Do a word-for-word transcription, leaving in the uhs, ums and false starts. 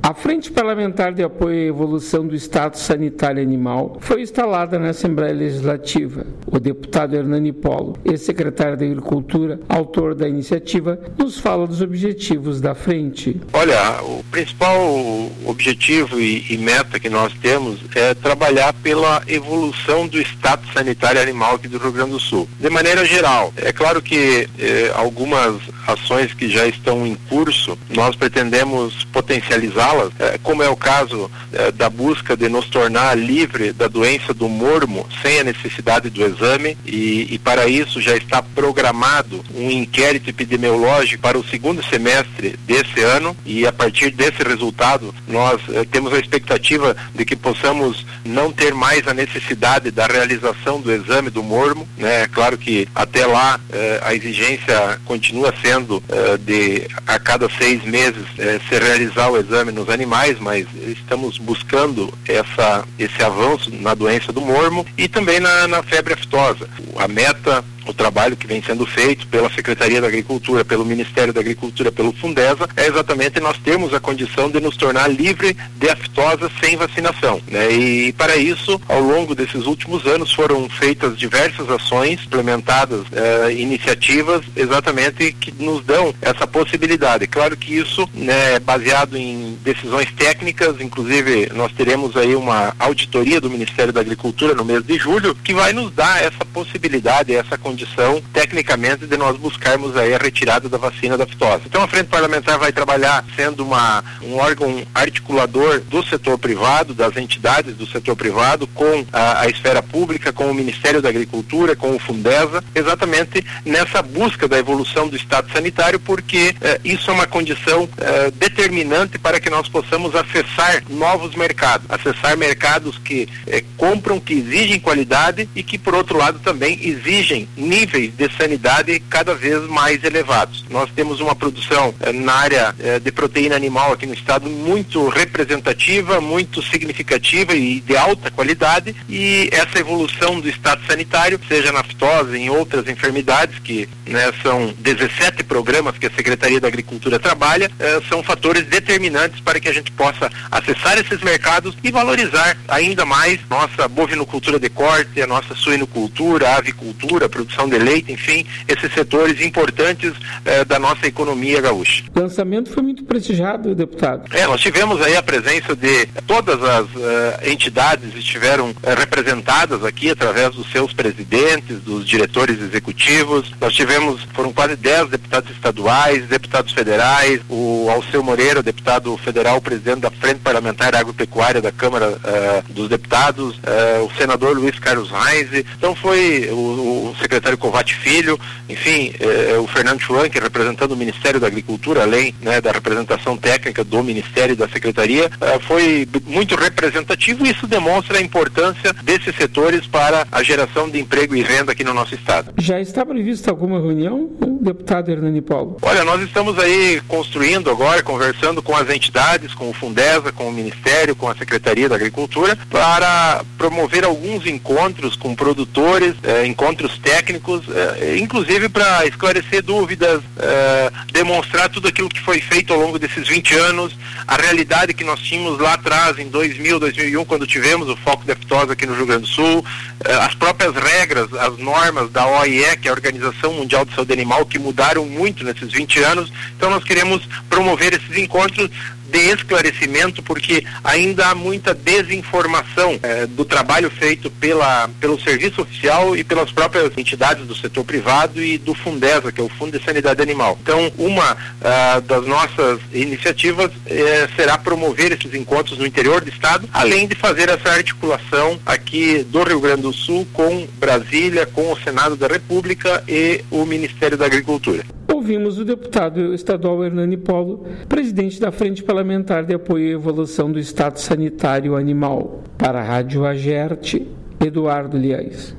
A Frente Parlamentar de Apoio à Evolução do Estado Sanitário Animal foi instalada na Assembleia Legislativa. O deputado Hernani Polo, ex-secretário da Agricultura, autor da iniciativa, nos fala dos objetivos da frente. Olha, o principal objetivo e, e meta que nós temos é trabalhar pela evolução do Estado Sanitário Animal aqui do Rio Grande do Sul. De maneira geral, é claro que eh, algumas ações que já estão em curso, nós pretendemos potencializá-las, como é o caso da busca de nos tornar livre da doença do mormo sem a necessidade do exame e, e para isso já está programado um inquérito epidemiológico para o segundo semestre desse ano e a partir desse resultado nós eh, temos a expectativa de que possamos não ter mais a necessidade da realização do exame do mormo, né? É claro que até lá eh, a exigência continua sendo eh, de a cada seis meses eh, se realizar o exame nos animais, mas estamos buscando essa, esse avanço na doença do mormo e também na, na febre aftosa. A meta, o trabalho que vem sendo feito pela Secretaria da Agricultura, pelo Ministério da Agricultura, pelo Fundesa, é exatamente nós termos a condição de nos tornar livre de aftosa sem vacinação, né? E para isso, ao longo desses últimos anos, foram feitas diversas ações, implementadas eh, iniciativas exatamente que nos dão essa possibilidade. Claro que isso, né, é baseado em decisões técnicas, inclusive nós teremos aí uma auditoria do Ministério da Agricultura no mês de julho, que vai nos dar essa possibilidade, essa condição, tecnicamente, de nós buscarmos aí a retirada da vacina da aftosa. Então a Frente Parlamentar vai trabalhar sendo uma, um órgão articulador do setor privado, das entidades do setor privado, com a, a esfera pública, com o Ministério da Agricultura, com o Fundesa, exatamente nessa busca da evolução do Estado sanitário, porque eh, isso é uma condição eh, determinante para que nós possamos acessar novos mercados, acessar mercados que eh, compram, que exigem qualidade e que, por outro lado, também exigem níveis de sanidade cada vez mais elevados. Nós temos uma produção eh, na área eh, de proteína animal aqui no estado muito representativa, muito significativa e de alta qualidade, e essa evolução do estado sanitário, seja na aftosa, em outras enfermidades, que né, são dezessete programas que a Secretaria da Agricultura trabalha, eh, são fatores determinantes para que a gente possa acessar esses mercados e valorizar ainda mais nossa bovinocultura de corte, a nossa suinocultura, a avicultura, a produção de leite, enfim, esses setores importantes eh, da nossa economia gaúcha. O lançamento foi muito prestigiado, deputado. É, nós tivemos aí a presença de todas as uh, entidades estiveram uh, representadas aqui através dos seus presidentes, dos diretores executivos. Nós tivemos, foram quase dez deputados estaduais, deputados federais, o Alceu Moreira, deputado federal, presidente da Frente Parlamentar Agropecuária da Câmara uh, dos Deputados, uh, o senador Luiz Carlos Reis, então foi o, o secretário Covatti Filho, enfim, uh, o Fernando Schwank, representando o Ministério da Agricultura, além né, da representação técnica do Ministério e da Secretaria, uh, foi muito representativo e isso demonstra a importância desses setores para a geração de emprego e renda aqui no nosso estado. Já está prevista alguma reunião, deputado Hernani Polo? Olha, nós estamos aí construindo agora, conversando com as entidades, com o Fundesa, com o Ministério, com a Secretaria da Agricultura, para promover alguns encontros com produtores, eh, encontros técnicos, eh, inclusive para esclarecer dúvidas, eh, demonstrar tudo aquilo que foi feito ao longo desses vinte anos, a realidade que nós tínhamos lá atrás, em dois mil, dois mil e um, quando tivemos o foco de aftosa aqui no Rio Grande do Sul, eh, as próprias regras, as normas da O I E, que é a Organização Mundial de Saúde Animal, que mudaram muito nesses vinte anos. Então nós queremos promover esses encontros de esclarecimento, porque ainda há muita desinformação eh, do trabalho feito pela, pelo serviço oficial e pelas próprias entidades do setor privado e do Fundesa, que é o Fundo de Sanidade Animal. Então, uma ah, das nossas iniciativas eh, será promover esses encontros no interior do estado, além de fazer essa articulação aqui do Rio Grande do Sul com Brasília, com o Senado da República e o Ministério da Agricultura. Ouvimos o deputado estadual Hernani Polo, presidente da Frente Parlamentar de Apoio à Evolução do Estado Sanitário Animal. Para a Rádio Agerte, Eduardo Liais.